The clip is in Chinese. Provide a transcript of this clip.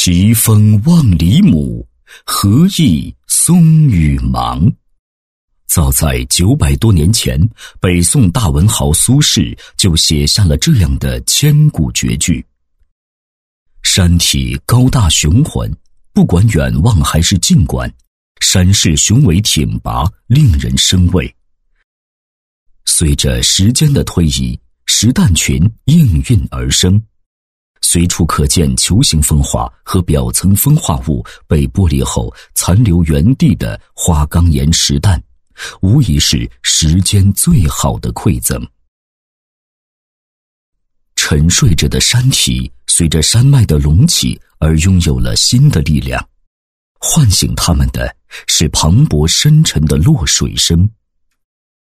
疾风万里亩，何以松羽芒。早在900多年前，北宋大文豪苏轼就写下了这样的千古绝句：山体高大雄浑，不管远望还是近观，山势雄伟挺拔，令人生畏。随着时间的推移，石蛋群应运而生，随处可见球形风化和表层风化物被剥离后残留原地的花岗岩石蛋，无疑是时间最好的馈赠。沉睡着的山体随着山脉的隆起而拥有了新的力量，唤醒它们的是磅礴深沉的落水声。